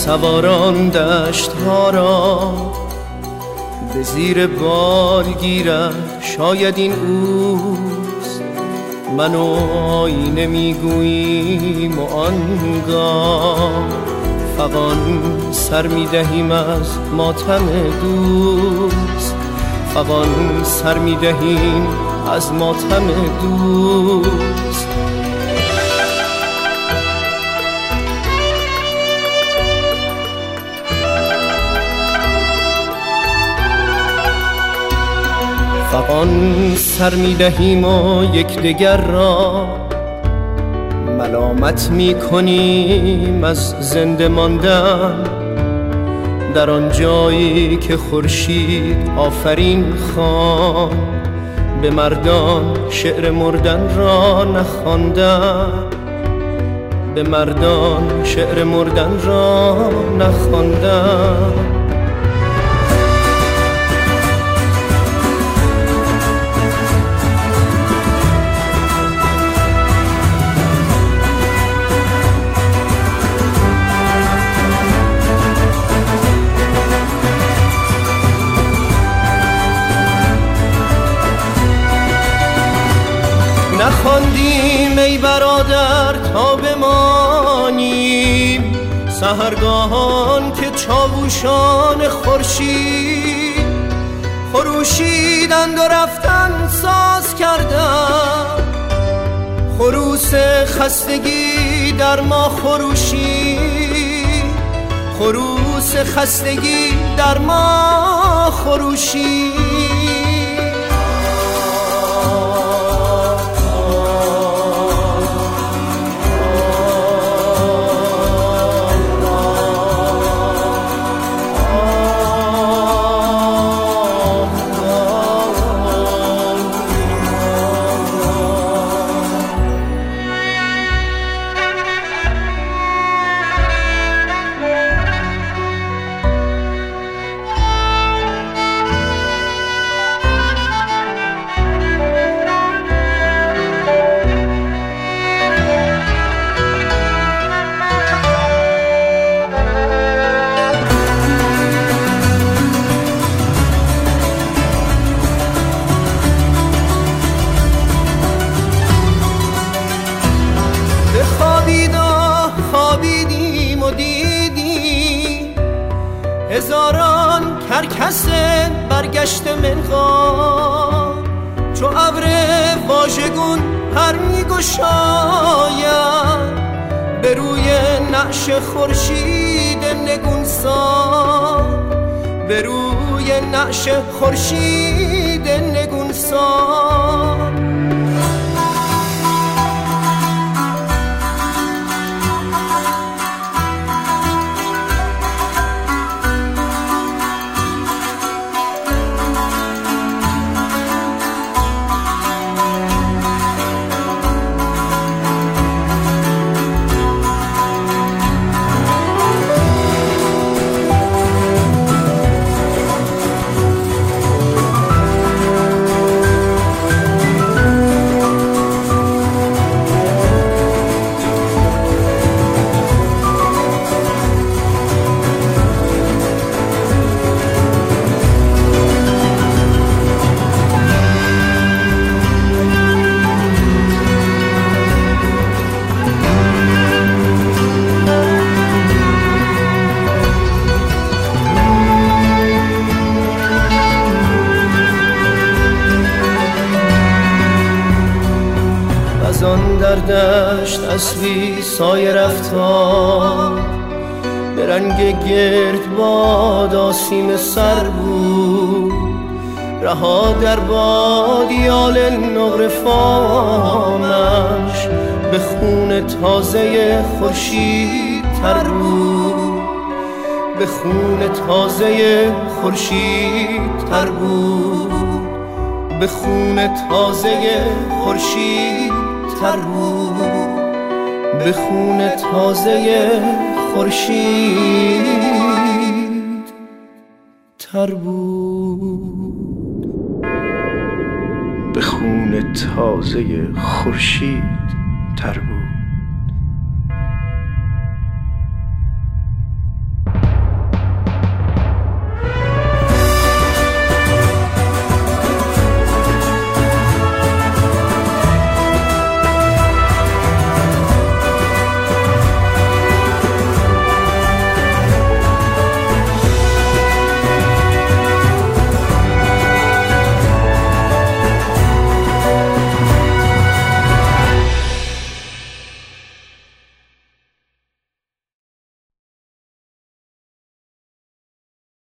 سواران دشت ها را به زیر بال گیرد، شاید این اوست. من و آینه میگوییم و آنگاه فغان سر میدهیم از ماتم دوست، فغان سر میدهیم از ماتم دوست. فغان سر میدهیم و یکدیگر را ملامت میکنیم از زنده ماندن، در آن جایی که خورشید آفرین خواند، به مردان شعر مردن را نخواندن، به مردان شعر مردن را نخواندن. نخواندیم ای برادر تا بمانیم، سحرگاهان که چاووشان خورشید خروشیدند و رفتن ساز کردند. خروس خستگی در ما خروشید، خروس خستگی در ما خروشید. خوابیدیم و دیدیم هزاران کرکس برگشت منقار، چو ابر واژگون پر میگشاید به روی نعش خورشید نگونسار، به روی نعش خورشید نگونسار. در دشت اسبی سایه رفتار، به رنگ گرد باد آسیم سر بود، رها در بادیال نقره فامش به خون تازه خورشید تر بود، به خون تازه خورشید تر بود، به خون تازه خورشید تر بود، به خون تازه خورشید تر بود، به خون تازه خورشید تر بود.